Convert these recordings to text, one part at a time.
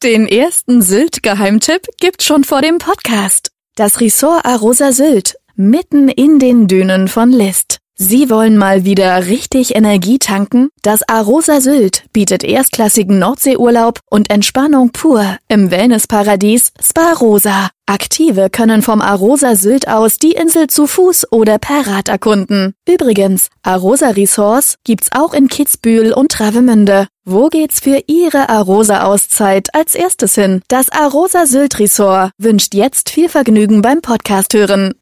Den ersten Sylt-Geheimtipp gibt's schon vor dem Podcast. Das Resort Arosa Sylt, mitten in den Dünen von List. Sie wollen mal wieder richtig Energie tanken? Das Arosa Sylt bietet erstklassigen Nordseeurlaub und Entspannung pur im Wellnessparadies Spa Rosa. Aktive können vom Arosa Sylt aus die Insel zu Fuß oder per Rad erkunden. Übrigens, Arosa Resorts gibt's auch in Kitzbühel und Travemünde. Wo geht's für Ihre Arosa-Auszeit als erstes hin? Das Arosa Sylt Resort wünscht jetzt viel Vergnügen beim Podcast hören.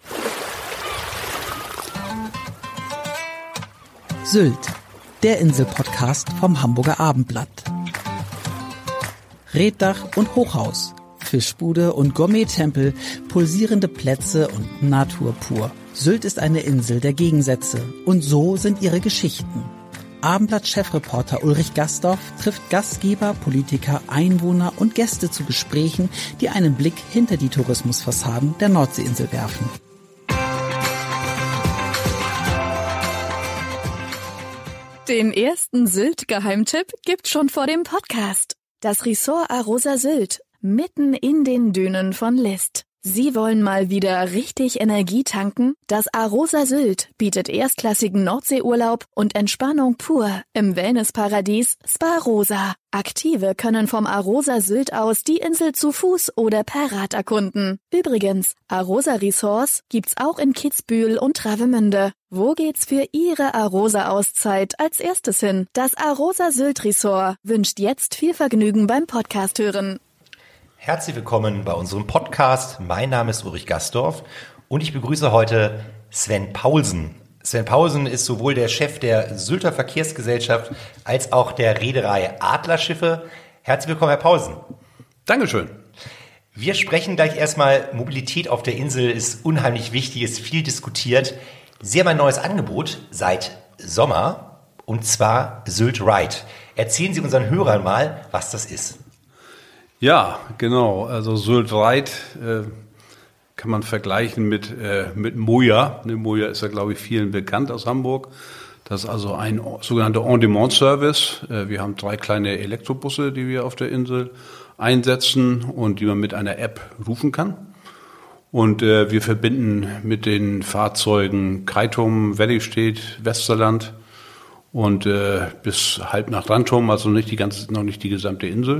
Sylt, der Insel-Podcast vom Hamburger Abendblatt. Reetdach und Hochhaus, Fischbude und Gourmet-Tempel, pulsierende Plätze und Natur pur. Sylt ist eine Insel der Gegensätze und so sind ihre Geschichten. Abendblatt-Chefreporter Ulrich Gastorf trifft Gastgeber, Politiker, Einwohner und Gäste zu Gesprächen, die einen Blick hinter die Tourismusfassaden der Nordseeinsel werfen. Den ersten Sylt-Geheimtipp gibt's schon vor dem Podcast. Das Resort Arosa Sylt, mitten in den Dünen von List. Sie wollen mal wieder richtig Energie tanken? Das Arosa Sylt bietet erstklassigen Nordseeurlaub und Entspannung pur im Wellnessparadies Spa Rosa. Aktive können vom Arosa Sylt aus die Insel zu Fuß oder per Rad erkunden. Übrigens, Arosa Resorts gibt's auch in Kitzbühel und Travemünde. Wo geht's für Ihre Arosa-Auszeit als erstes hin? Das Arosa Sylt Resort wünscht jetzt viel Vergnügen beim Podcast hören. Herzlich willkommen bei unserem Podcast. Mein Name ist Ulrich Gastorf und ich begrüße heute Sven Paulsen. Sven Paulsen ist sowohl der Chef der Sylter Verkehrsgesellschaft als auch der Reederei Adlerschiffe. Herzlich willkommen, Herr Paulsen. Dankeschön. Wir sprechen gleich erstmal. Mobilität auf der Insel ist unheimlich wichtig, ist viel diskutiert. Sie haben ein neues Angebot seit Sommer und zwar Sylt Ride. Erzählen Sie unseren Hörern mal, was das ist. Ja, genau. Also Sylt Ride kann man vergleichen mit Moja. Moja ist ja, glaube ich, vielen bekannt aus Hamburg. Das ist also ein sogenannter On-Demand-Service. Wir haben 3 kleine Elektrobusse, die wir auf der Insel einsetzen und die man mit einer App rufen kann. Und wir verbinden mit den Fahrzeugen Keitum, Wenningstedt, Westerland und bis halb nach Rantum, also noch nicht die gesamte Insel.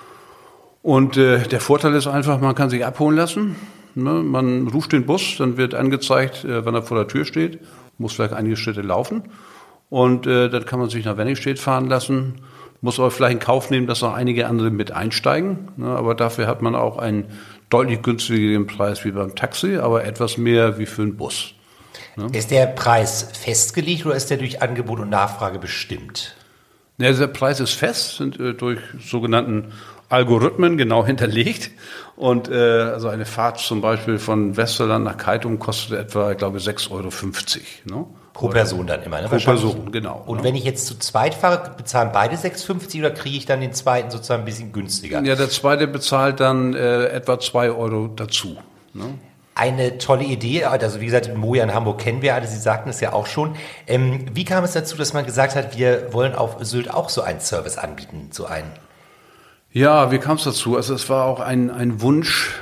Und der Vorteil ist einfach, man kann sich abholen lassen. Ne? Man ruft den Bus, dann wird angezeigt, wann er vor der Tür steht, muss vielleicht einige Schritte laufen. Und dann kann man sich nach Wenningstedt fahren lassen, muss aber vielleicht in Kauf nehmen, dass noch einige andere mit einsteigen. Ne? Aber dafür hat man auch einen deutlich günstigeren Preis wie beim Taxi, aber etwas mehr wie für einen Bus. Ne? Ist der Preis festgelegt oder ist der durch Angebot und Nachfrage bestimmt? Ja, der Preis ist fest, sind durch sogenannten Algorithmen genau hinterlegt. Und also eine Fahrt zum Beispiel von Westerland nach Keitum kostet etwa, ich glaube, 6,50 €. Ne? Pro Person dann immer, ne? Pro Person, genau. Und ne? wenn ich jetzt zu zweit fahre, bezahlen beide 6,50 oder kriege ich dann den zweiten sozusagen ein bisschen günstiger? Ja, der zweite bezahlt dann etwa 2 € dazu. Ne? Eine tolle Idee, also wie gesagt, Moja in Hamburg kennen wir alle, Sie sagten es ja auch schon. Wie kam es dazu, dass man gesagt hat, wir wollen auf Sylt auch so einen Service anbieten, so einen? Ja, wie kam es dazu? Also es war auch ein Wunsch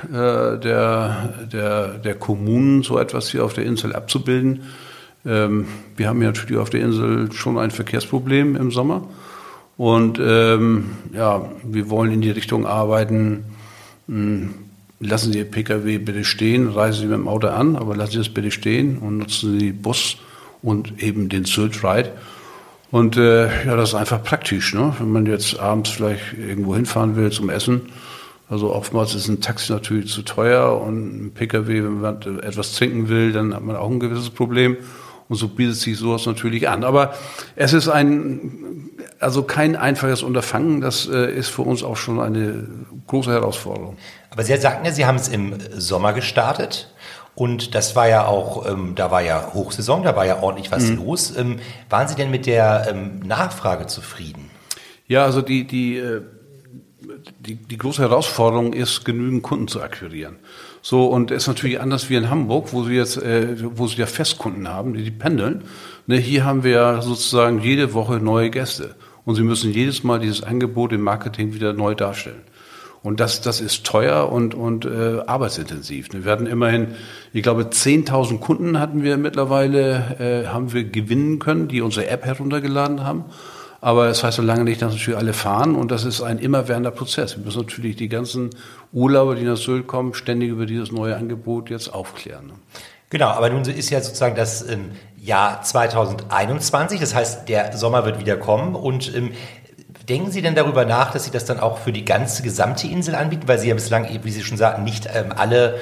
der Kommunen, so etwas hier auf der Insel abzubilden. Wir haben ja natürlich auf der Insel schon ein Verkehrsproblem im Sommer. Und wir wollen in die Richtung arbeiten, lassen Sie Ihr Pkw bitte stehen, reisen Sie mit dem Auto an, aber lassen Sie es bitte stehen und nutzen Sie Bus und eben den Sylt Ride. Und das ist einfach praktisch, ne? Wenn man jetzt abends vielleicht irgendwo hinfahren will zum Essen. Also oftmals ist ein Taxi natürlich zu teuer und ein Pkw, wenn man etwas trinken will, dann hat man auch ein gewisses Problem. Und so bietet sich sowas natürlich an. Aber es ist kein einfaches Unterfangen. Das ist für uns auch schon eine große Herausforderung. Aber Sie sagten ja, Sie haben es im Sommer gestartet. Und das war ja auch, da war ja Hochsaison, da war ja ordentlich was los. Waren Sie denn mit der Nachfrage zufrieden? Ja, also die große Herausforderung ist, genügend Kunden zu akquirieren. So, und es ist natürlich anders wie in Hamburg, wo Sie ja Festkunden haben, die pendeln. Ne, hier haben wir ja sozusagen jede Woche neue Gäste. Und Sie müssen jedes Mal dieses Angebot im Marketing wieder neu darstellen. Und das ist teuer und arbeitsintensiv. Wir werden immerhin, ich glaube, 10.000 Kunden hatten wir mittlerweile, haben wir gewinnen können, die unsere App heruntergeladen haben. Aber es heißt so lange nicht, dass natürlich alle fahren, und das ist ein immerwährender Prozess. Wir müssen natürlich die ganzen Urlauber, die nach Sylt kommen, ständig über dieses neue Angebot jetzt aufklären. Genau, aber nun ist ja sozusagen das Jahr 2021, das heißt, der Sommer wird wieder kommen, und denken Sie denn darüber nach, dass Sie das dann auch für die gesamte Insel anbieten, weil Sie ja bislang, wie Sie schon sagten, nicht alle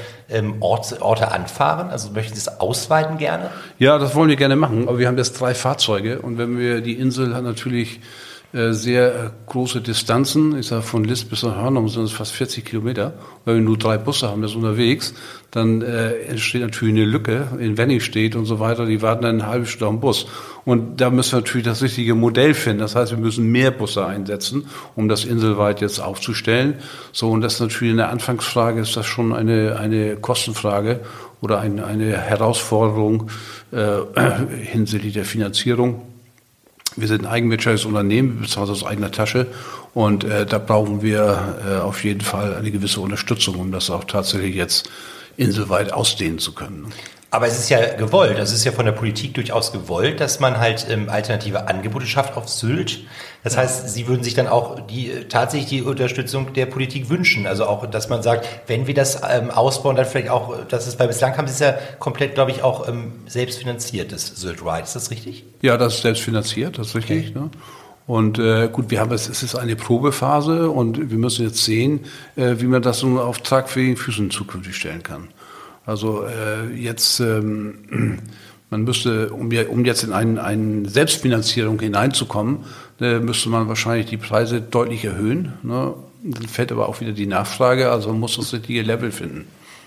Orte anfahren? Also möchten Sie es ausweiten gerne? Ja, das wollen wir gerne machen, aber wir haben jetzt 3 Fahrzeuge, und wenn wir, die Insel hat natürlich sehr große Distanzen. Ich sage, von List bis nach Hörnum sind es fast 40 Kilometer. Weil wir nur 3 Busse haben, das unterwegs, dann entsteht natürlich eine Lücke in Wenningstedt und so weiter. Die warten dann eine halbe Stunde am Bus. Und da müssen wir natürlich das richtige Modell finden. Das heißt, wir müssen mehr Busse einsetzen, um das inselweit jetzt aufzustellen. So, und das ist natürlich in der Anfangsfrage, ist das schon eine Kostenfrage oder eine Herausforderung hinsichtlich der Finanzierung. Wir sind ein eigenwirtschaftliches Unternehmen, wir bezahlen aus eigener Tasche, und da brauchen wir auf jeden Fall eine gewisse Unterstützung, um das auch tatsächlich jetzt inselweit ausdehnen zu können. Aber es ist ja gewollt, es ist ja von der Politik durchaus gewollt, dass man halt alternative Angebote schafft auf Sylt. Das heißt, Sie würden sich dann auch tatsächlich die Unterstützung der Politik wünschen. Also auch, dass man sagt, wenn wir das ausbauen, dann vielleicht auch, weil bislang haben Sie es ja komplett, glaube ich, auch selbst finanziert, das Sylt Ride. Ist das richtig? Ja, das ist selbst finanziert, das ist richtig. Okay. Ne? Und gut, es ist eine Probephase, und wir müssen jetzt sehen, wie man das nun auf tragfähigen Füßen zukünftig stellen kann. Also jetzt, man müsste, um jetzt in eine Selbstfinanzierung hineinzukommen, müsste man wahrscheinlich die Preise deutlich erhöhen. Ne? Dann fällt aber auch wieder die Nachfrage, also man muss das richtige Level finden.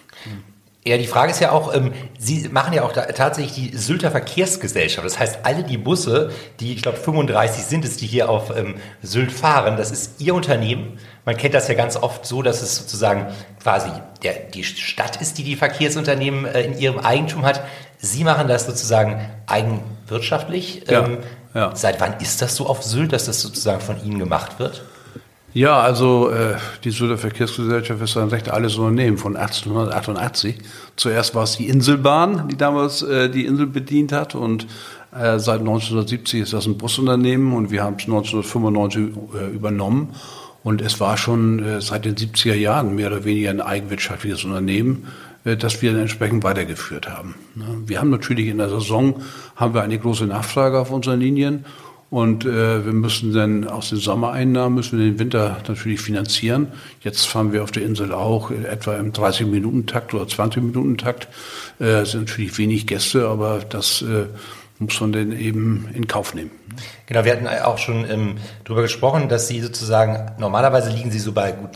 Ja, die Frage ist ja auch, Sie machen ja auch tatsächlich die Sylter Verkehrsgesellschaft. Das heißt, alle die Busse, die, ich glaube 35 sind es, die hier auf Sylt fahren, das ist Ihr Unternehmen. Man kennt das ja ganz oft so, dass es sozusagen quasi die Stadt ist, die Verkehrsunternehmen in ihrem Eigentum hat. Sie machen das sozusagen eigenwirtschaftlich. Ja. Seit wann ist das so auf Sylt, dass das sozusagen von Ihnen gemacht wird? Ja, also die Sylter Verkehrsgesellschaft ist ein recht altes Unternehmen von 1888. Zuerst war es die Inselbahn, die damals die Insel bedient hat, und seit 1970 ist das ein Busunternehmen, und wir haben es 1995 übernommen. Und es war schon seit den 70er Jahren mehr oder weniger ein eigenwirtschaftliches Unternehmen, das wir entsprechend weitergeführt haben. Wir haben natürlich in der Saison eine große Nachfrage auf unseren Linien. Und wir müssen dann aus den Sommereinnahmen den Winter natürlich finanzieren. Jetzt fahren wir auf der Insel auch etwa im 30-Minuten-Takt oder 20-Minuten-Takt. Es sind natürlich wenig Gäste, aber das muss man dann eben in Kauf nehmen. Genau, wir hatten auch schon darüber gesprochen, dass Sie sozusagen, normalerweise liegen Sie so bei gut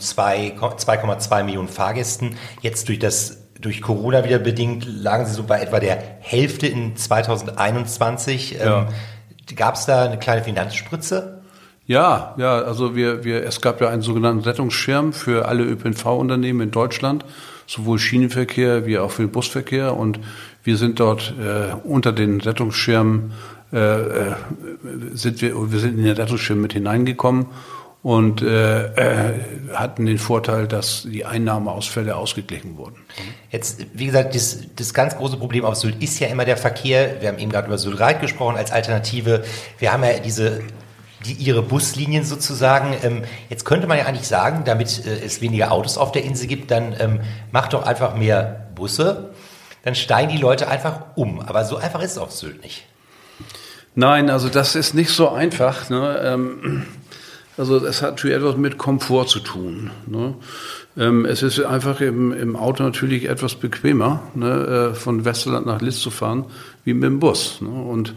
2,2 Millionen Fahrgästen. Jetzt durch Corona wieder bedingt lagen Sie so bei etwa der Hälfte in 2021. Ja. Gab es da eine kleine Finanzspritze? Ja, also es gab ja einen sogenannten Rettungsschirm für alle ÖPNV-Unternehmen in Deutschland, sowohl Schienenverkehr wie auch für den Busverkehr, und wir sind dort unter den Rettungsschirmen, wir sind in den Rettungsschirm mit hineingekommen und hatten den Vorteil, dass die Einnahmeausfälle ausgeglichen wurden. Jetzt, wie gesagt, das ganz große Problem auf Sylt ist ja immer der Verkehr. Wir haben eben gerade über Sylt Reit gesprochen als Alternative. Wir haben ja ihre Buslinien sozusagen. Jetzt könnte man ja eigentlich sagen, damit es weniger Autos auf der Insel gibt, dann macht doch einfach mehr Busse. Dann steigen die Leute einfach um. Aber so einfach ist es auf Sylt nicht. Nein, also das ist nicht so einfach. Ne? Also es hat natürlich etwas mit Komfort zu tun. Ne? Es ist einfach im Auto natürlich etwas bequemer, ne? Von Westerland nach List zu fahren, wie mit dem Bus. Ne? Und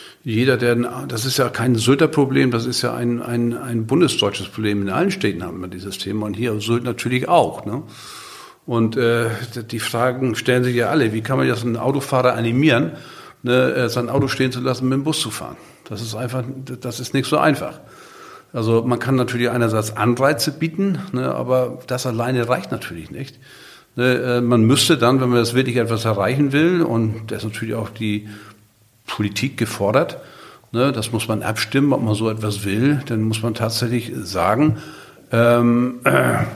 das ist ja kein Sylter Problem, das ist ja ein bundesdeutsches Problem. In allen Städten haben wir dieses Thema, und hier auf Sylt natürlich auch. Ne? Und die Fragen stellen sich ja alle. Wie kann man jetzt einen Autofahrer animieren, ne, sein Auto stehen zu lassen, mit dem Bus zu fahren? Das ist nicht so einfach. Also man kann natürlich einerseits Anreize bieten, ne, aber das alleine reicht natürlich nicht. Ne, man müsste dann, wenn man das wirklich etwas erreichen will, und da ist natürlich auch die Politik gefordert, ne, das muss man abstimmen, ob man so etwas will, dann muss man tatsächlich sagen,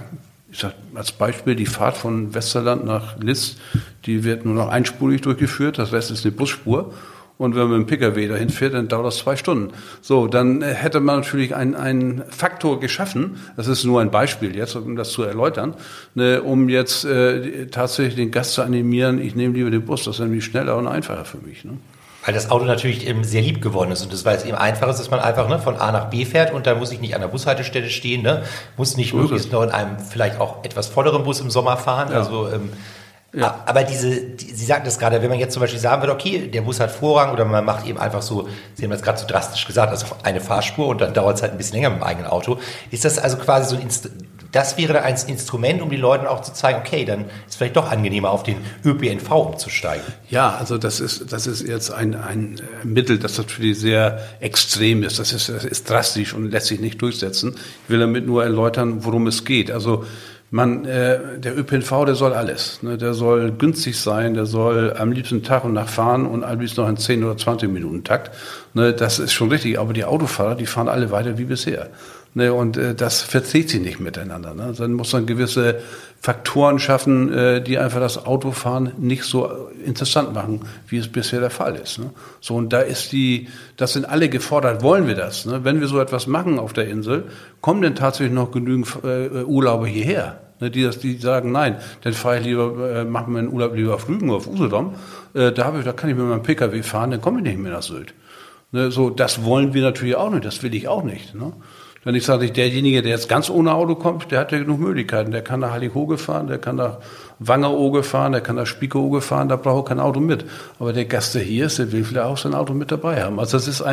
ich sage als Beispiel, die Fahrt von Westerland nach List, die wird nur noch einspurig durchgeführt, das Rest ist eine Busspur. Und wenn man mit dem Pkw dahin fährt, dann dauert das 2 Stunden. So, dann hätte man natürlich einen Faktor geschaffen, das ist nur ein Beispiel jetzt, um das zu erläutern, um jetzt tatsächlich den Gast zu animieren, ich nehme lieber den Bus, das ist nämlich schneller und einfacher für mich. Ne? Weil das Auto natürlich sehr lieb geworden ist und das, weil es eben einfach ist, dass man einfach von A nach B fährt und da muss ich nicht an der Bushaltestelle stehen, muss nicht möglichst noch in einem vielleicht auch etwas volleren Bus im Sommer fahren. Ja. Also ja. Aber Sie sagten das gerade, wenn man jetzt zum Beispiel sagen würde, okay, der Bus hat Vorrang oder man macht eben einfach so, Sie haben das gerade so drastisch gesagt, also eine Fahrspur und dann dauert es halt ein bisschen länger mit dem eigenen Auto. Ist das also quasi so das wäre dann ein Instrument, um den Leuten auch zu zeigen, okay, dann ist es vielleicht doch angenehmer, auf den ÖPNV umzusteigen. Ja, also das ist jetzt ein Mittel, das natürlich sehr extrem ist. Das ist drastisch und lässt sich nicht durchsetzen. Ich will damit nur erläutern, worum es geht. Also der ÖPNV, der soll alles. Ne? Der soll günstig sein, der soll am liebsten Tag und Nacht fahren und am liebsten noch in 10 oder 20 Minuten Takt. Ne? Das ist schon richtig, aber die Autofahrer, die fahren alle weiter wie bisher. Ne? Und das verträgt sich nicht miteinander. Ne? Dann muss man gewisse Faktoren schaffen, die einfach das Autofahren nicht so interessant machen, wie es bisher der Fall ist. Ne? So, und das sind alle gefordert, wollen wir das? Ne? Wenn wir so etwas machen auf der Insel, kommen denn tatsächlich noch genügend Urlauber hierher? Ne, die sagen, nein, dann fahre ich lieber, machen wir einen Urlaub lieber auf Rügen oder auf Usedom, da kann ich mit meinem Pkw fahren, dann komme ich nicht mehr nach Sylt. Ne, so, das wollen wir natürlich auch nicht, das will ich auch nicht. Ne? Wenn ich sage, derjenige, der jetzt ganz ohne Auto kommt, der hat ja genug Möglichkeiten. Der kann nach Hallig-Hoge fahren, der kann nach Wangerooge fahren, der kann nach Spiekeroge fahren, da braucht er kein Auto mit. Aber der Gast, der hier ist, der will vielleicht auch sein Auto mit dabei haben. Also das ist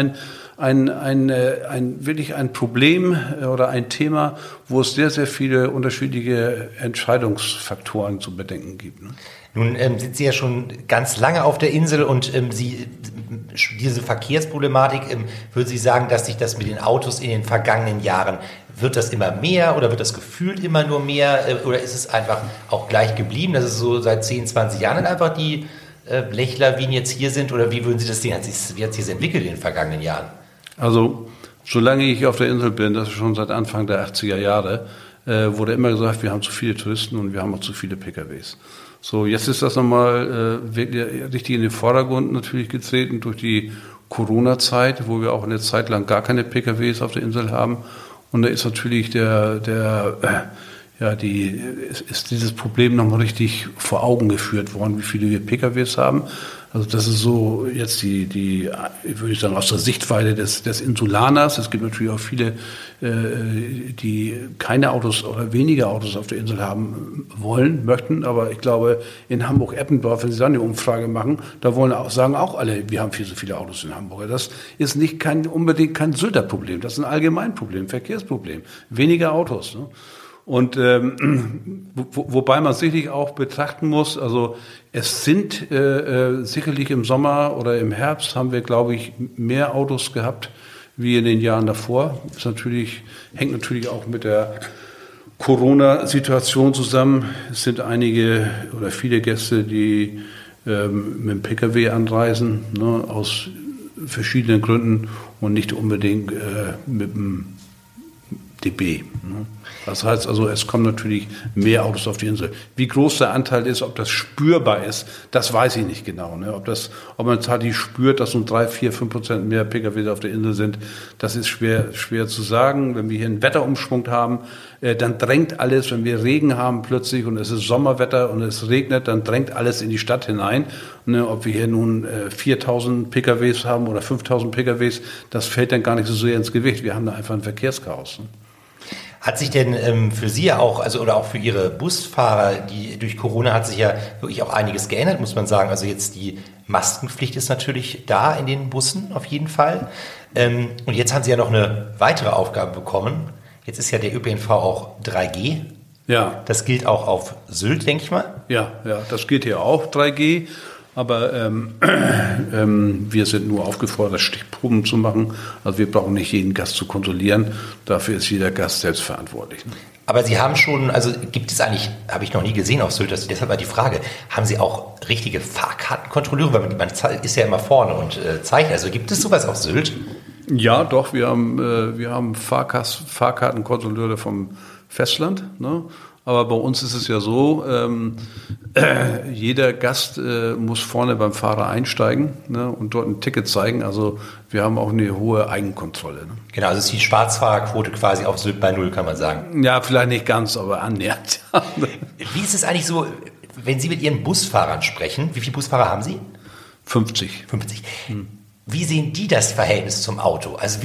wirklich ein Problem oder ein Thema, wo es sehr, sehr viele unterschiedliche Entscheidungsfaktoren zu bedenken gibt. Ne? Nun sind Sie ja schon ganz lange auf der Insel und diese Verkehrsproblematik, würden Sie sagen, dass sich das mit den Autos in den vergangenen Jahren, wird das immer mehr oder wird das gefühlt immer nur mehr oder ist es einfach auch gleich geblieben, dass es so seit 10, 20 Jahren einfach die Blechlawinen jetzt hier sind oder wie würden Sie das sehen? Wie hat sich das entwickelt in den vergangenen Jahren? Also solange ich auf der Insel bin, das ist schon seit Anfang der 80er Jahre, wurde immer gesagt, wir haben zu viele Touristen und wir haben auch zu viele PKWs. So, jetzt ist das nochmal wirklich richtig in den Vordergrund natürlich getreten durch die Corona-Zeit, wo wir auch eine Zeit lang gar keine PKWs auf der Insel haben. Und da ist natürlich ist dieses Problem nochmal richtig vor Augen geführt worden, wie viele wir PKWs haben. Also das ist so jetzt die würde ich sagen, aus der Sichtweise des Insulaners. Es gibt natürlich auch viele, die keine Autos oder weniger Autos auf der Insel haben wollen, möchten. Aber ich glaube, in Hamburg-Eppendorf, wenn Sie da eine Umfrage machen, da sagen auch alle, wir haben viel zu viele Autos in Hamburg. Das ist nicht unbedingt kein Sylter Problem. Das ist ein Allgemeinproblem, Verkehrsproblem. Weniger Autos. Ne? Und wobei man sicherlich auch betrachten muss, also es sind sicherlich im Sommer oder im Herbst haben wir, glaube ich, mehr Autos gehabt wie in den Jahren davor. Das hängt natürlich auch mit der Corona-Situation zusammen. Es sind einige oder viele Gäste, die mit dem Pkw anreisen, ne, aus verschiedenen Gründen und nicht unbedingt mit dem DB. Ne? Das heißt also, es kommen natürlich mehr Autos auf die Insel. Wie groß der Anteil ist, ob das spürbar ist, das weiß ich nicht genau. Ne? Ob man tatsächlich spürt, dass so 3, 4, 5% mehr Pkw auf der Insel sind, das ist schwer zu sagen. Wenn wir hier einen Wetterumschwung haben, dann drängt alles, wenn wir Regen haben plötzlich und es ist Sommerwetter und es regnet, dann drängt alles in die Stadt hinein. Ne? Ob wir hier nun 4.000 PKWs haben oder 5.000 PKWs, das fällt dann gar nicht so sehr ins Gewicht. Wir haben da einfach ein Verkehrschaos. Ne? Hat sich denn für Sie ja auch, also oder auch für Ihre Busfahrer, durch Corona hat sich ja wirklich auch einiges geändert, muss man sagen. Also jetzt die Maskenpflicht ist natürlich da in den Bussen auf jeden Fall. Und jetzt haben Sie ja noch eine weitere Aufgabe bekommen. Jetzt ist ja der ÖPNV auch 3G. Ja. Das gilt auch auf Sylt, denke ich mal. Ja, das gilt hier auch 3G. Aber wir sind nur aufgefordert, Stichproben zu machen. Also wir brauchen nicht jeden Gast zu kontrollieren. Dafür ist jeder Gast selbst verantwortlich. Aber Sie haben schon, also gibt es eigentlich, habe ich noch nie gesehen auf Sylt, deshalb war die Frage, haben Sie auch richtige Fahrkartenkontrolleure? Weil man ist ja immer vorne und zeigt. Also gibt es sowas auf Sylt? Ja, doch. Wir haben Fahrkartenkontrolleure vom Festland, ne? Aber bei uns ist es ja so, jeder Gast muss vorne beim Fahrer einsteigen, ne, und dort ein Ticket zeigen. Also wir haben auch eine hohe Eigenkontrolle. Ne? Genau, also ist die Schwarzfahrerquote quasi auf Sylt bei 0, kann man sagen. Ja, vielleicht nicht ganz, aber annähernd. Wie ist es eigentlich so, wenn Sie mit Ihren Busfahrern sprechen? Wie viele Busfahrer haben Sie? 50. 50. Wie sehen die das Verhältnis zum Auto? Also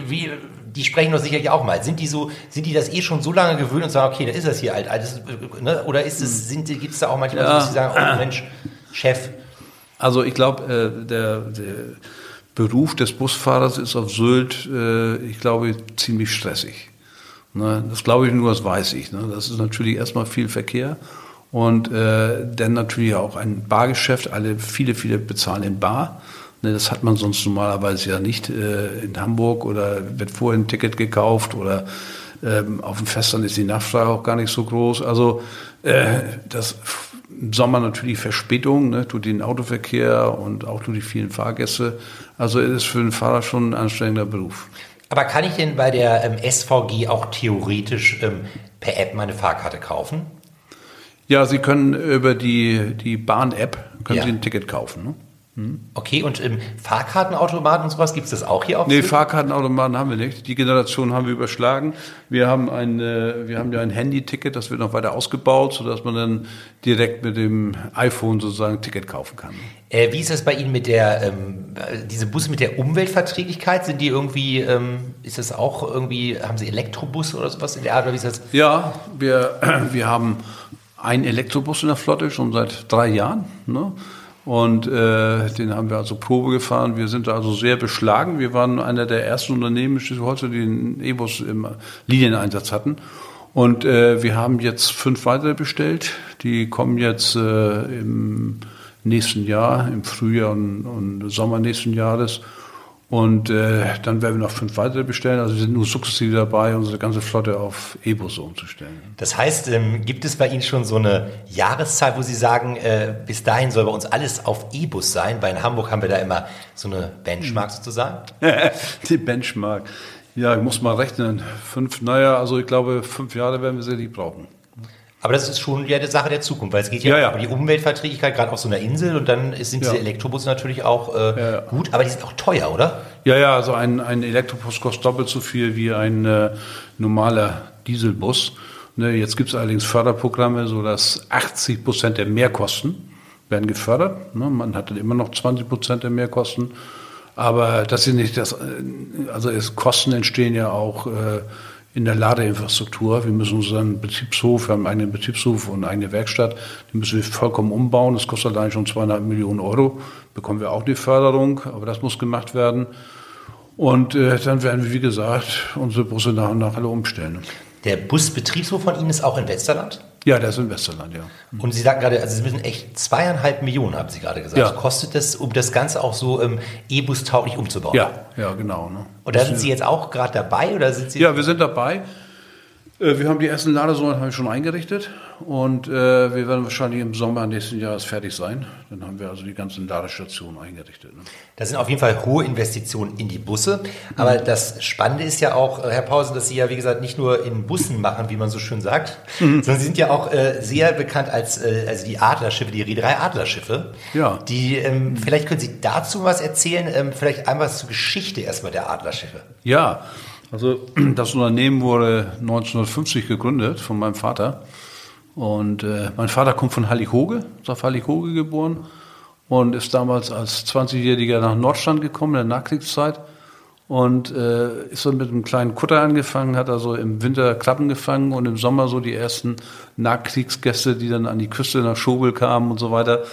die sprechen doch sicherlich auch mal. Sind die das schon so lange gewöhnt und sagen, okay, da ist das hier halt alles, ne? Oder gibt es da auch manchmal so, dass sie sagen, oh Mensch, Chef? Also ich glaube, der Beruf des Busfahrers ist auf Sylt, ich glaube, ziemlich stressig. Ne? Das glaube ich nur, das weiß ich. Ne? Das ist natürlich erstmal viel Verkehr und dann natürlich auch ein Bargeschäft. Viele bezahlen in Bar. Das hat man sonst normalerweise ja nicht in Hamburg oder wird vorher ein Ticket gekauft oder auf dem Festland ist die Nachfrage auch gar nicht so groß. Also das im Sommer natürlich Verspätung, ne, durch den Autoverkehr und auch durch die vielen Fahrgäste. Also es ist für den Fahrer schon ein anstrengender Beruf. Aber kann ich denn bei der SVG auch theoretisch per App meine Fahrkarte kaufen? Ja, Sie können über die Bahn-App Sie ein Ticket kaufen. Ne? Okay, und Fahrkartenautomaten und sowas, gibt es das auch hier auf Nee, Sylt? Fahrkartenautomaten haben wir nicht. Die Generation haben wir überschlagen. Wir haben ja ein Handy-Ticket, das wird noch weiter ausgebaut, sodass man dann direkt mit dem iPhone sozusagen ein Ticket kaufen kann. Wie ist das bei Ihnen mit diese Busse mit der Umweltverträglichkeit? Sind die irgendwie, ist das auch irgendwie, haben Sie Elektrobusse oder sowas in der Art? Oder wie ist das? Ja, wir haben einen Elektrobus in der Flotte schon seit 3 Jahren, ne? Und den haben wir also Probe gefahren. Wir sind also sehr beschlagen. Wir waren einer der ersten Unternehmen in Schleswig-Holstein, die den E-Bus im Linieneinsatz hatten. Und wir haben jetzt 5 weitere bestellt. Die kommen jetzt im nächsten Jahr, im Frühjahr und Sommer nächsten Jahres. Und dann werden wir noch 5 weitere bestellen. Also wir sind nur sukzessive dabei, unsere ganze Flotte auf E-Busse umzustellen. Das heißt, gibt es bei Ihnen schon so eine Jahreszahl, wo Sie sagen, bis dahin soll bei uns alles auf E-Bus sein? Weil in Hamburg haben wir da immer so eine Benchmark sozusagen. Die Benchmark. Ja, ich muss mal rechnen. Ich glaube 5 Jahre werden wir sicherlich brauchen. Aber das ist schon ja die Sache der Zukunft, weil es geht ja um die Umweltverträglichkeit, gerade auf so einer Insel. Und dann sind diese Elektrobusse natürlich auch gut, aber die sind auch teuer, oder? Ja, also ein Elektrobus kostet doppelt so viel wie ein normaler Dieselbus. Ne, jetzt gibt es allerdings Förderprogramme, sodass 80% der Mehrkosten werden gefördert. Ne, man hat dann immer noch 20% der Mehrkosten. Aber das sind nicht Kosten entstehen ja auch in der Ladeinfrastruktur. Wir müssen unseren Betriebshof, wir haben einen eigenen Betriebshof und eine eigene Werkstatt, die müssen wir vollkommen umbauen. Das kostet allein schon 2,5 Millionen Euro. Bekommen wir auch die Förderung, aber das muss gemacht werden. Und dann werden wir, wie gesagt, unsere Busse nach und nach alle umstellen. Der Busbetriebshof von Ihnen ist auch in Westerland? Ja, der ist in Westerland, ja. Und Sie sagten gerade, also Sie müssen echt 2,5 Millionen, haben Sie gerade gesagt. Ja. Kostet das, um das Ganze auch so E-Bus-tauglich umzubauen? Ja, genau. Ne? Und da sind Sie jetzt auch gerade dabei? Oder sind Sie? Ja, wir sind dabei. Wir haben die ersten Ladesäulen schon eingerichtet und wir werden wahrscheinlich im Sommer nächsten Jahres fertig sein. Dann haben wir also die ganzen Ladestationen eingerichtet. Ne? Das sind auf jeden Fall hohe Investitionen in die Busse. Aber das Spannende ist ja auch, Herr Paulsen, dass Sie ja, wie gesagt, nicht nur in Bussen machen, wie man so schön sagt, sondern Sie sind ja auch sehr bekannt als die Adlerschiffe, die Reederei Adlerschiffe. Ja. Vielleicht können Sie dazu was erzählen, vielleicht einmal was zur Geschichte erstmal der Adlerschiffe. Ja, also das Unternehmen wurde 1950 gegründet von meinem Vater. Und mein Vater kommt von Hallig-Hoge, ist auf Hallig-Hoge geboren und ist damals als 20-Jähriger nach Nordstrand gekommen in der Nachkriegszeit und ist dann mit einem kleinen Kutter angefangen, hat also im Winter Krabben gefangen und im Sommer so die ersten Nachkriegsgäste, die dann an die Küste nach Schobel kamen und so weiter,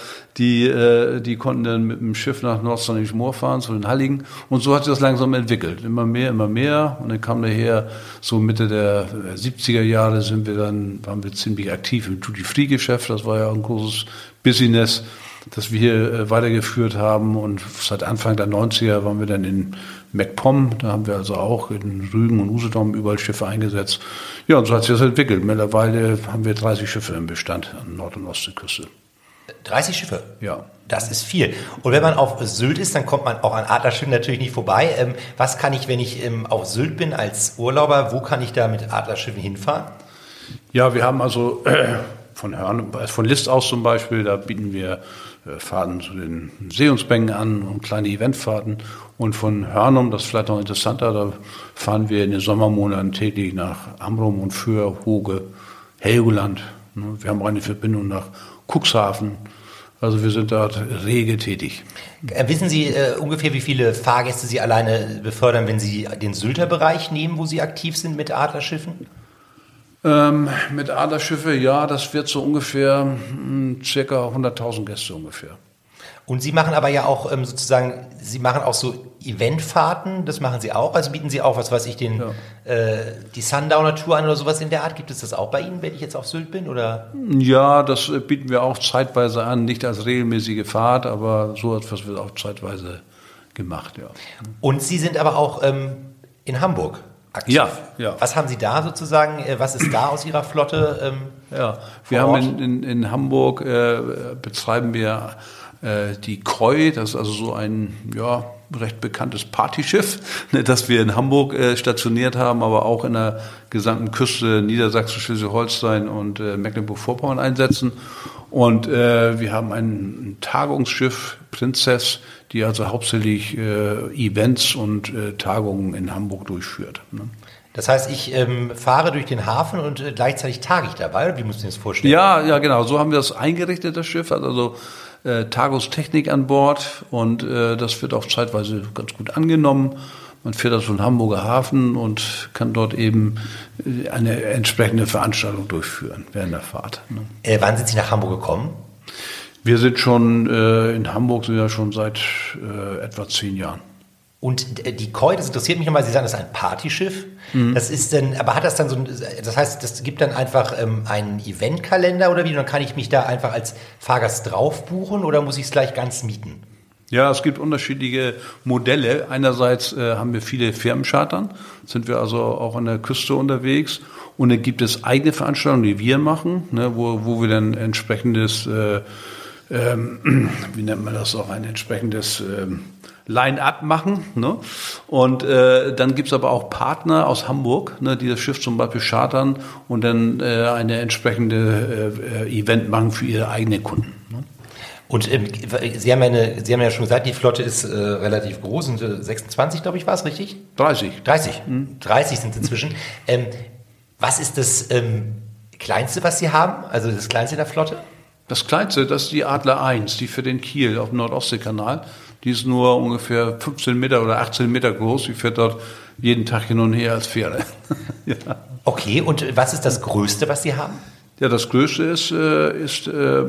die konnten dann mit dem Schiff nach Nordstrand Moor fahren, zu den Halligen. Und so hat sich das langsam entwickelt. Immer mehr. Und dann kam daher, so Mitte der 70er Jahre waren wir ziemlich aktiv im Duty-Free-Geschäft. Das war ja ein großes Business, das wir hier weitergeführt haben. Und seit Anfang der 90er waren wir dann in MacPom. Da haben wir also auch in Rügen und Usedom überall Schiffe eingesetzt. Ja, und so hat sich das entwickelt. Mittlerweile haben wir 30 Schiffe im Bestand an Nord- und Ostseeküste. 30 Schiffe? Ja. Das ist viel. Und wenn man auf Sylt ist, dann kommt man auch an Adlerschiffen natürlich nicht vorbei. Was kann ich, wenn ich auf Sylt bin als Urlauber, wo kann ich da mit Adlerschiffen hinfahren? Ja, wir haben also von List aus zum Beispiel, da bieten wir Fahrten zu den Museumsbänken an und kleine Eventfahrten. Und von Hörnum, das ist vielleicht noch interessanter, da fahren wir in den Sommermonaten täglich nach Amrum und Föhr, Hoge, Helgoland. Wir haben auch eine Verbindung nach Cuxhaven. Also wir sind dort rege tätig. Wissen Sie ungefähr, wie viele Fahrgäste Sie alleine befördern, wenn Sie den Sylter Bereich nehmen, wo Sie aktiv sind mit Adlerschiffen? Mit Adlerschiffe, ja, das wird so ungefähr circa 100.000 Gäste ungefähr. Und Sie machen aber ja auch sozusagen, Sie machen auch so Eventfahrten, das machen Sie auch, also bieten Sie auch, was weiß ich, die Sundowner Tour an oder sowas in der Art. Gibt es das auch bei Ihnen, wenn ich jetzt auf Sylt bin, oder? Ja, das bieten wir auch zeitweise an, nicht als regelmäßige Fahrt, aber so etwas wird auch zeitweise gemacht, ja. Und Sie sind aber auch in Hamburg aktiv. Ja. Was haben Sie da sozusagen, was ist da aus Ihrer Flotte? Ja, wir haben in Hamburg betreiben wir die Kreu, das ist also so ein recht bekanntes Partyschiff, das wir in Hamburg stationiert haben, aber auch in der gesamten Küste Niedersachsen, Schleswig-Holstein und Mecklenburg-Vorpommern einsetzen. Und wir haben ein Tagungsschiff, Prinzess, die also hauptsächlich Events und Tagungen in Hamburg durchführt. Ne? Das heißt, ich fahre durch den Hafen und gleichzeitig tage ich dabei, oder wie muss ich mir das vorstellen? Ja, genau, so haben wir das eingerichtet, das Schiff, hat also Tagungstechnik an Bord und das wird auch zeitweise ganz gut angenommen. Man fährt also von Hamburger Hafen und kann dort eben eine entsprechende Veranstaltung durchführen während der Fahrt. Ne? Wann sind Sie nach Hamburg gekommen? Wir sind schon in Hamburg sind wir schon seit etwa 10 Jahren. Und die Koi, das interessiert mich nochmal, Sie sagen, das ist ein Partyschiff. Mhm. Das ist dann, aber hat das dann so, das heißt, das gibt dann einfach einen Eventkalender oder wie? Dann kann ich mich da einfach als Fahrgast drauf buchen oder muss ich es gleich ganz mieten? Ja, es gibt unterschiedliche Modelle. Einerseits haben wir viele Firmenchartern, sind wir also auch an der Küste unterwegs. Und dann gibt es eigene Veranstaltungen, die wir machen, ne, wo wir dann entsprechendes, wie nennt man das auch, ein entsprechendes Line-up machen. Ne? Und dann gibt's aber auch Partner aus Hamburg, ne, die das Schiff zum Beispiel chartern und dann eine entsprechende Event machen für ihre eigenen Kunden. Ne? Und Sie haben ja schon gesagt, die Flotte ist relativ groß, sind 26, glaube ich, war es richtig? 30. 30. 30 sind es inzwischen. Was ist das Kleinste, was Sie haben? Also das Kleinste der Flotte? Das Kleinste, das ist die Adler 1, die für den Kiel auf dem Nordostseekanal. Die ist nur ungefähr 15 Meter oder 18 Meter groß. Die fährt dort jeden Tag hin und her als Fähre. Ja. Okay, und was ist das Größte, was Sie haben? Ja, das Größte ist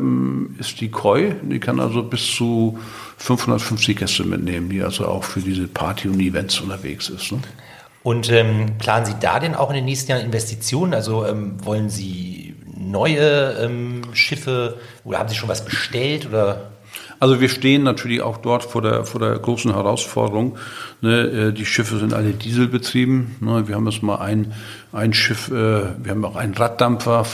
die Koi. Die kann also bis zu 550 Gäste mitnehmen, die also auch für diese Party und Events unterwegs ist. Ne? Und planen Sie da denn auch in den nächsten Jahren Investitionen? Also wollen Sie neue Schiffe oder haben Sie schon was bestellt oder? Also wir stehen natürlich auch dort vor der großen Herausforderung. Ne? Die Schiffe sind alle dieselbetrieben. Ne? Wir haben jetzt mal ein Schiff, wir haben auch einen Raddampfer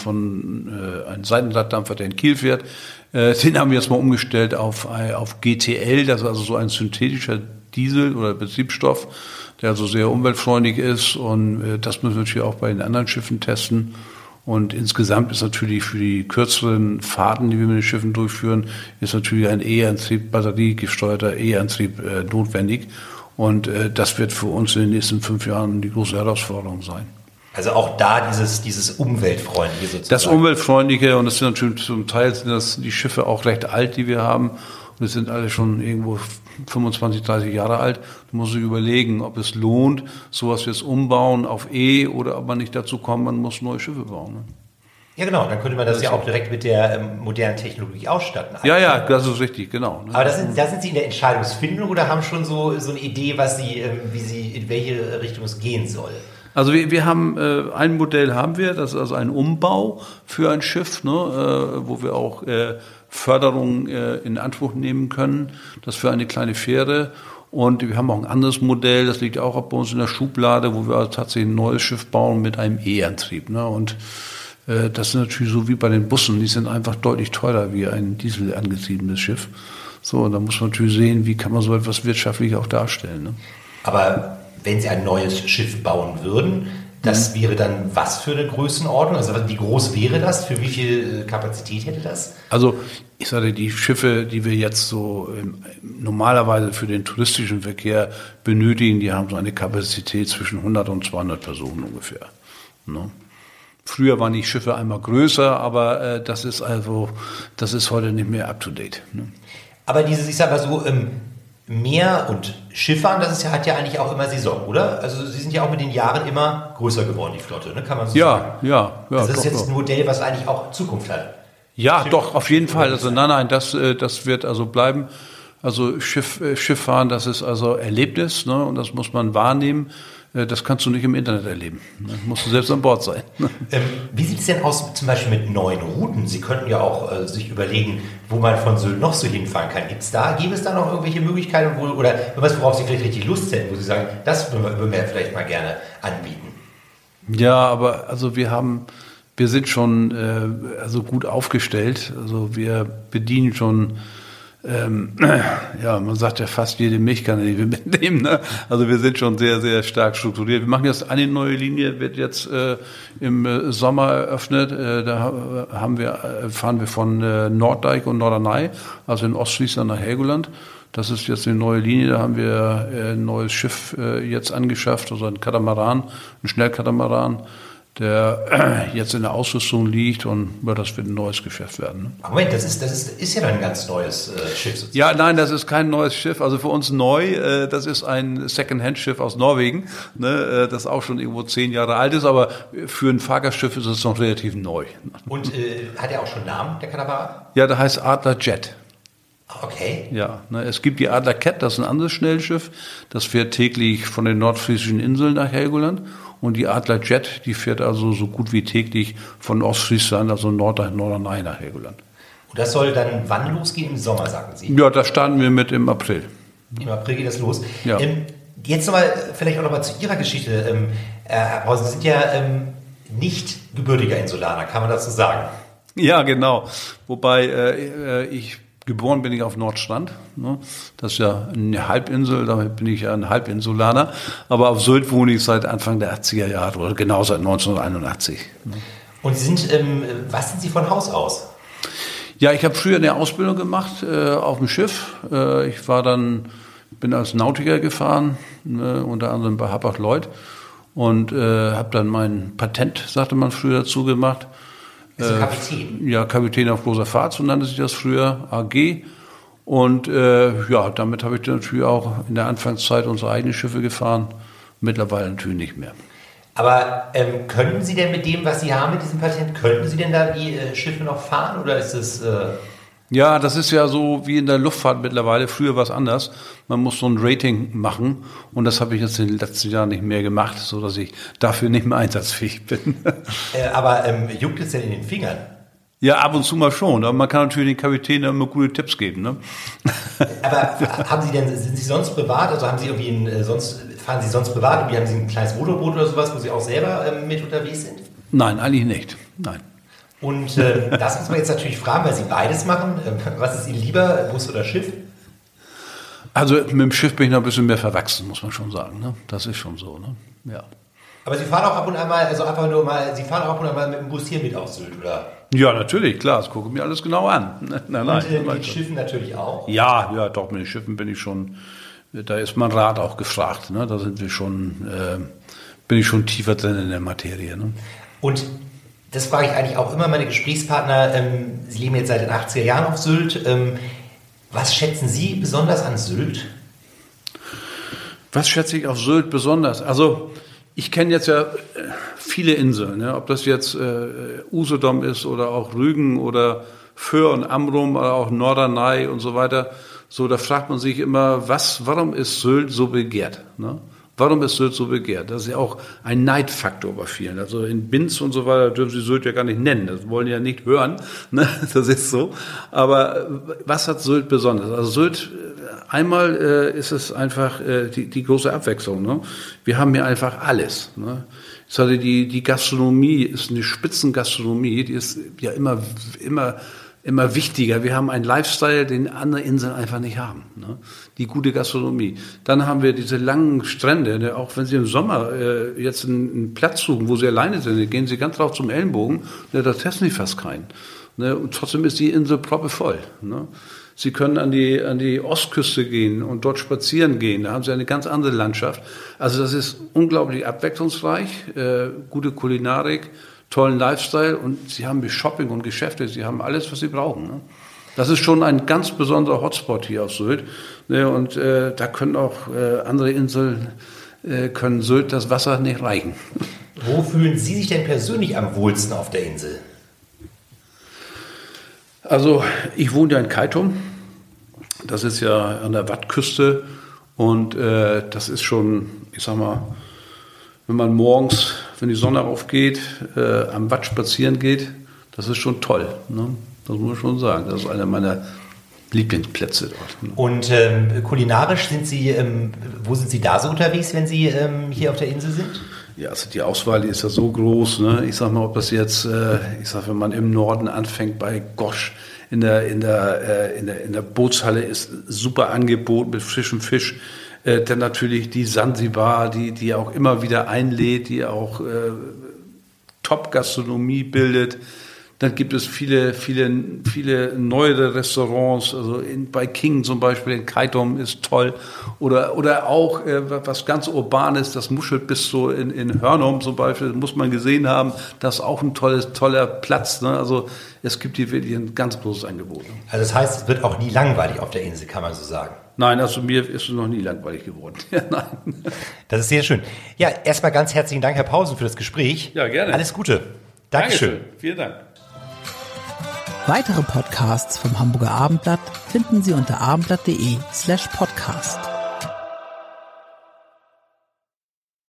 einen Seitenraddampfer, der in Kiel fährt. Den haben wir jetzt mal umgestellt auf GTL, das ist also so ein synthetischer Diesel oder Betriebsstoff, der also sehr umweltfreundlich ist. Und das müssen wir natürlich auch bei den anderen Schiffen testen. Und insgesamt ist natürlich für die kürzeren Fahrten, die wir mit den Schiffen durchführen, ist natürlich ein E-Antrieb, batteriegesteuerter E-Antrieb notwendig. Und das wird für uns in den nächsten 5 Jahren die große Herausforderung sein. Also auch da dieses Umweltfreundliche sozusagen. Das Umweltfreundliche, und das sind natürlich zum Teil sind das die Schiffe auch recht alt, die wir haben. Und es sind alle schon irgendwo 25, 30 Jahre alt. Da muss ich überlegen, ob es lohnt, sowas jetzt umbauen auf E oder ob man nicht dazu kommt, man muss neue Schiffe bauen. Ne? Ja, genau. Dann könnte man das ja auch direkt mit der modernen Technologie ausstatten. Ja, das ist richtig, genau. Ne? Aber da sind Sie in der Entscheidungsfindung oder haben schon so eine Idee, in welche Richtung es gehen soll? Also wir haben ein Modell das ist also ein Umbau für ein Schiff, ne, wo wir auch Förderung in Anspruch nehmen können. Das für eine kleine Fähre. Und wir haben auch ein anderes Modell, das liegt auch bei uns in der Schublade, wo wir also tatsächlich ein neues Schiff bauen mit einem E-Antrieb. Ne? Und das ist natürlich so wie bei den Bussen, die sind einfach deutlich teurer wie ein Diesel angetriebenes Schiff. So, und da muss man natürlich sehen, wie kann man so etwas wirtschaftlich auch darstellen. Ne? Aber wenn Sie ein neues Schiff bauen würden, Das wäre dann was für eine Größenordnung? Also wie groß wäre das? Für wie viel Kapazität hätte das? Also ich sage, die Schiffe, die wir jetzt so normalerweise für den touristischen Verkehr benötigen, die haben so eine Kapazität zwischen 100 und 200 Personen ungefähr. Ne? Früher waren die Schiffe einmal größer, aber das ist heute nicht mehr up to date. Ne? Aber dieses, ich sag mal so, Meer und Schifffahren, hat ja eigentlich auch immer Saison, oder? Also Sie sind ja auch mit den Jahren immer größer geworden, die Flotte, ne? Kann man so sagen? Ja. Also das ist jetzt ein Modell, was eigentlich auch Zukunft hat. Ja, doch, auf jeden Fall. Also nein, das wird also bleiben. Also Schifffahren, das ist also Erlebnis, ne? Und das muss man wahrnehmen. Das kannst du nicht im Internet erleben. Da musst du selbst an Bord sein. Wie sieht es denn aus zum Beispiel mit neuen Routen? Sie könnten ja auch sich überlegen, wo man von Sylt noch so hinfahren kann. Gäbe es da noch irgendwelche Möglichkeiten, oder worauf Sie vielleicht richtig Lust hätten, wo Sie sagen, das würden wir vielleicht mal gerne anbieten? Ja, aber also wir sind schon gut aufgestellt. Also wir bedienen schon man sagt ja fast jede Milchkanne, die wir mitnehmen. Ne? Also wir sind schon sehr, sehr stark strukturiert. Wir machen jetzt eine neue Linie, wird jetzt im Sommer eröffnet. Fahren wir von Norddeich und Norderney, also in Ostfriesland nach Helgoland. Das ist jetzt eine neue Linie. Da haben wir ein neues Schiff jetzt angeschafft, also ein Katamaran, ein Schnellkatamaran, der jetzt in der Ausrüstung liegt, und das wird ein neues Geschäft werden. Ne? Moment, das ist ja dann ein ganz neues Schiff sozusagen. Ja, nein, das ist kein neues Schiff. Also für uns neu, das ist ein Second-Hand-Schiff aus Norwegen, ne, das auch schon irgendwo 10 Jahre alt ist, aber für ein Fahrgastschiff ist es noch relativ neu. Und hat er auch schon einen Namen, der Katamaran? Ja, der heißt Adler Jet. Okay. Ja, es gibt die Adler Cat, das ist ein anderes Schnellschiff, das fährt täglich von den nordfriesischen Inseln nach Helgoland. Und die Adler Jet, die fährt also so gut wie täglich von Ostfriesland, also Norderney nach Helgoland. Und das soll dann wann losgehen? Im Sommer, sagten Sie? Ja, da starten wir mit im April. Im April geht das los. Ja. Jetzt vielleicht auch nochmal zu Ihrer Geschichte. Herr Pausen, Sie sind ja nicht gebürtiger Insulaner, kann man das so sagen? Ja, genau. Wobei geboren bin ich auf Nordstrand. Ne? Das ist ja eine Halbinsel, damit bin ich ja ein Halbinsulaner. Aber auf Sylt wohne ich seit Anfang der 80er Jahre, oder genau seit 1981. Ne? Und was sind Sie von Haus aus? Ja, ich habe früher eine Ausbildung gemacht auf dem Schiff. Ich bin als Nautiker gefahren, unter anderem bei Hapag-Lloyd, und habe dann mein Patent, sagte man früher, dazu gemacht. Also Kapitän? Ja, Kapitän auf großer Fahrt, so nannte sich das früher, AG. Und damit habe ich natürlich auch in der Anfangszeit unsere eigenen Schiffe gefahren. Mittlerweile natürlich nicht mehr. Aber können Sie denn mit dem, was Sie haben, mit diesem Patent, könnten Sie denn da die Schiffe noch fahren? Oder ist es... Ja, das ist ja so wie in der Luftfahrt mittlerweile. Früher war es anders. Man muss so ein Rating machen, und das habe ich jetzt in den letzten Jahren nicht mehr gemacht, sodass ich dafür nicht mehr einsatzfähig bin. Aber juckt es denn in den Fingern? Ja, ab und zu mal schon. Aber man kann natürlich den Kapitänen immer gute Tipps geben. Ne? Aber sind Sie sonst privat? Also fahren Sie sonst privat? Haben Sie ein kleines Motorboot oder sowas, wo Sie auch selber mit unterwegs sind? Nein, eigentlich nicht. Nein. Und das muss man jetzt natürlich fragen, weil Sie beides machen. Was ist Ihnen lieber, Bus oder Schiff? Also mit dem Schiff bin ich noch ein bisschen mehr verwachsen, muss man schon sagen. Ne? Das ist schon so. Ne? Ja. Aber Sie fahren auch ab und an mal, Sie fahren auch ab und an mal mit dem Bus hier mit auf Sylt, oder? Ja, natürlich, klar. Das gucke ich mir alles genau an. Nein, und mit den Schiffen natürlich auch? Ja, doch, mit den Schiffen bin ich schon, da ist mein Rat auch gefragt. Ne? Da sind wir schon, bin ich schon tiefer drin in der Materie. Ne? Und das frage ich eigentlich auch immer meine Gesprächspartner. Sie leben jetzt seit den 80er Jahren auf Sylt. Was schätzen Sie besonders an Sylt? Was schätze ich auf Sylt besonders? Also ich kenne jetzt ja viele Inseln, ja? Ob das jetzt Usedom ist oder auch Rügen oder Föhr und Amrum oder auch Norderney und so weiter. So, da fragt man sich immer, warum ist Sylt so begehrt? Ne? Warum ist Sylt so begehrt? Das ist ja auch ein Neidfaktor bei vielen. Also in Binz und so weiter dürfen sie Sylt ja gar nicht nennen. Das wollen die ja nicht hören. Ne? Das ist so. Aber was hat Sylt besonders? Also Sylt, einmal ist es einfach die große Abwechslung. Ne? Wir haben hier einfach alles. Ne? Ich sage, die Gastronomie ist eine Spitzengastronomie. Die ist ja immer immer wichtiger. Wir haben einen Lifestyle, den andere Inseln einfach nicht haben. Ne? Die gute Gastronomie. Dann haben wir diese langen Strände. Ne? Auch wenn Sie im Sommer jetzt einen Platz suchen, wo Sie alleine sind, gehen Sie ganz drauf zum Ellenbogen, ne? Da testen Sie fast keinen. Ne? Und trotzdem ist die Insel proppevoll. Ne? Sie können an die Ostküste gehen und dort spazieren gehen. Da haben Sie eine ganz andere Landschaft. Also das ist unglaublich abwechslungsreich, gute Kulinarik, tollen Lifestyle und Sie haben Shopping und Geschäfte, Sie haben alles, was Sie brauchen. Ne? Das ist schon ein ganz besonderer Hotspot hier auf Sylt. Ne? Und da können auch andere Inseln, können Sylt das Wasser nicht reichen. Wo fühlen Sie sich denn persönlich am wohlsten auf der Insel? Also ich wohne ja in Keitum. Das ist ja an der Wattküste. Und das ist schon, ich sag mal, wenn man morgens, wenn die Sonne aufgeht, am Watt spazieren geht, das ist schon toll. Ne? Das muss man schon sagen. Das ist einer meiner Lieblingsplätze dort. Ne? Und kulinarisch wo sind Sie da so unterwegs, wenn Sie hier auf der Insel sind? Ja, also die Auswahl die ist ja so groß. Ne? Ich sag mal, ob das jetzt, wenn man im Norden anfängt bei Gosch, in der Bootshalle ist super Angebot mit frischem Fisch. Dann natürlich die Sansibar, die auch immer wieder einlädt, die auch Top-Gastronomie bildet. Dann gibt es viele neuere Restaurants, also bei King zum Beispiel in Keitum ist toll. Oder auch was ganz Urbanes, das Muschelbiss so in Hörnum zum Beispiel, das muss man gesehen haben, das ist auch ein toller Platz. Ne? Also es gibt hier wirklich ein ganz großes Angebot. Also das heißt, es wird auch nie langweilig auf der Insel, kann man so sagen. Nein, also mir ist es noch nie langweilig geworden. Ja, nein. Das ist sehr schön. Ja, erstmal ganz herzlichen Dank, Herr Pausen, für das Gespräch. Ja, gerne. Alles Gute. Dankeschön. Vielen Dank. Weitere Podcasts vom Hamburger Abendblatt finden Sie unter abendblatt.de/podcast.